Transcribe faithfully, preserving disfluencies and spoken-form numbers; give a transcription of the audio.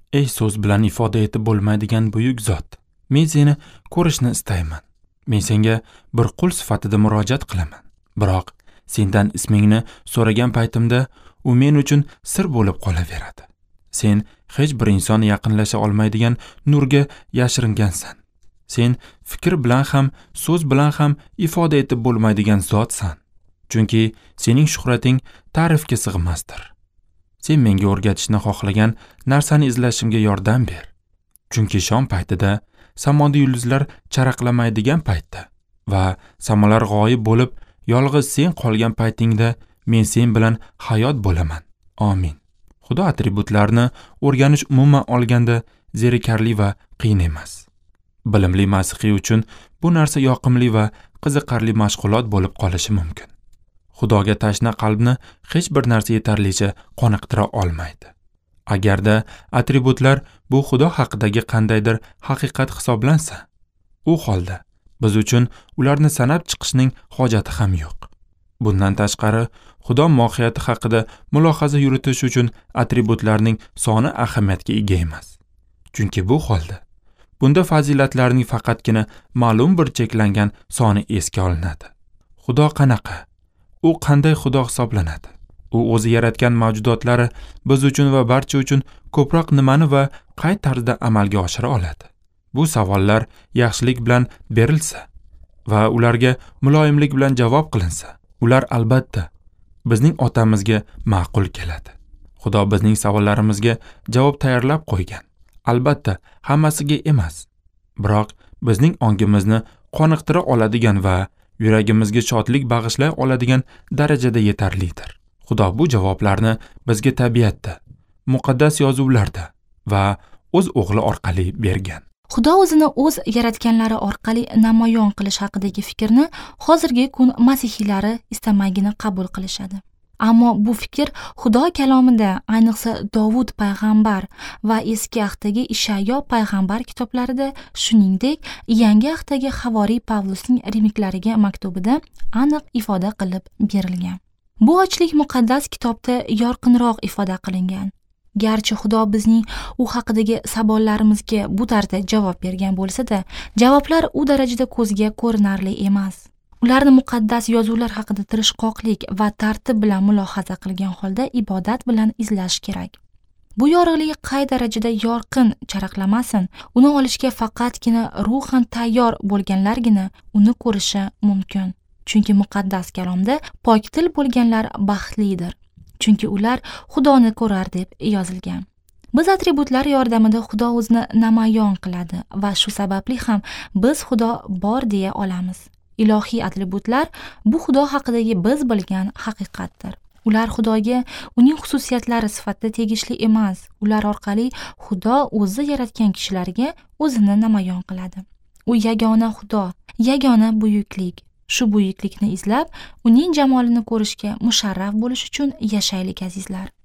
Ey so'z bilan ifoda etib bo'lmaydigan buyuk zot, men seni ko'rishni istayman. Men senga bir qul sifatida murojaat qilaman. Biroq sendan ismingni so'ragan paytimda u men uchun sir bo'lib qolaveradi. Sen hech bir inson yaqinlasha olmaydigan nurga yashiringansan. Sen fikr bilan ham, so'z bilan ham ifoda etib bo'lmaydigan zotsan. Chunki sening shuhrating ta'rifga sig'masdir. Sen menga o'rgatishni xohlagan narsani izlashimga yordam ber. Chunki shom paytida, samoda yulduzlar charaqlamaydigan paytda va samolar g'oyib bo'lib, yolg'iz sen qolgan paytingda men sen bilan hayot bo'laman. Amin. Xudo atributlarini o'rganish umuman olganda zerikarli va qiyin emas. Bilimli masihiy uchun bu narsa yoqimli va qiziqarli mashg'ulot bo'lib qolishi mumkin. Xudoga tashna qalbni hech bir narsa yetarlicha qoniqtira olmaydi. Agarda atributlar bu Xudo haqidagi qandaydir haqiqat hisoblansa, u holda biz uchun ularni sanab chiqishning hojati ham yo'q. Bundan tashqari, Xudo mohiyati haqida mulohaza yuritish uchun atributlarning soni ahamiyatga ega emas. Chunki bu holda bunda fazilatlarning faqatgina ma'lum bir cheklangan soni esga olinadi. Xudo qanaqa? U qanday Xudo hisoblanadi? U o'zi yaratgan mavjudotlari biz uchun va barcha uchun ko'proq nimani va qay tarzda amalga oshira oladi? Bu savollar yaxshilik bilan berilsa va ularga muloyimlik bilan javob qilinsa, ular albatta bizning otamizga ma'qul keladi. Xudo bizning savollarimizga javob tayyorlab qo'ygan. Albatta, hammasiga emas, biroq bizning ongimizni qoniqtira oladigan va yuragimizga shodlik bag'ishlay oladigan darajada yetarlidir. Xudo bu javoblarni bizga tabiatda, muqaddas yozuvlarda va o'z o'g'li orqali bergan. Xudo o'zini o'z yaratganlari orqali namoyon qilish haqidagi fikrni hozirgi kun masihiylari istamagini qabul qilishadi. Ammo bu fikr Xudo kalomida, ayniqsa Dovud payg'ambar va eski ahdagi Ishayo payg'ambar kitoblarida, shuningdek, yangi ahdagi Havoriy Pavlusning Rimliklariga maktubida aniq ifoda qilib berilgan. Bu ochlik muqaddas kitobda yorqinroq ifoda qilingan. Garchi Xudo bizning u haqidagi savollarimizga bu tarzda javob bergan bo'lsa-da, javoblar u darajada ko'zga ko'rinarli emas. Ularni muqaddas yozuvlar haqida tirishqoqlik va tartib bilan mulohaza qilgan holda ibodat bilan izlash kerak. Bu yorug'lik qay darajada yorqin charaqlamasin, uni olishga faqatgina ruhan tayyor bo'lganlargina uni ko'rishi mumkin. Chunki muqaddas kalomda pok til bo'lganlar baxtlidir. Chunki ular Xudoni ko'rar deb yozilgan. Biz atributlar yordamida Xudo o'zini namoyon qiladi va shu sababli ham biz Xudo bor deya olamiz. Ilohiy atributlar bu Xudo haqidagi biz bilgan haqiqatdir. Ular Xudoga uning xususiyatlari sifatida tegishli emas. Ular orqali Xudo o'zi yaratgan kishilarga o'zini namoyon qiladi. U yagona Xudo, yagona buyuklik. Shu buyuklikni izlab, uning jamolini ko'rishga musharraf bo'lish uchun yashaylik azizlar.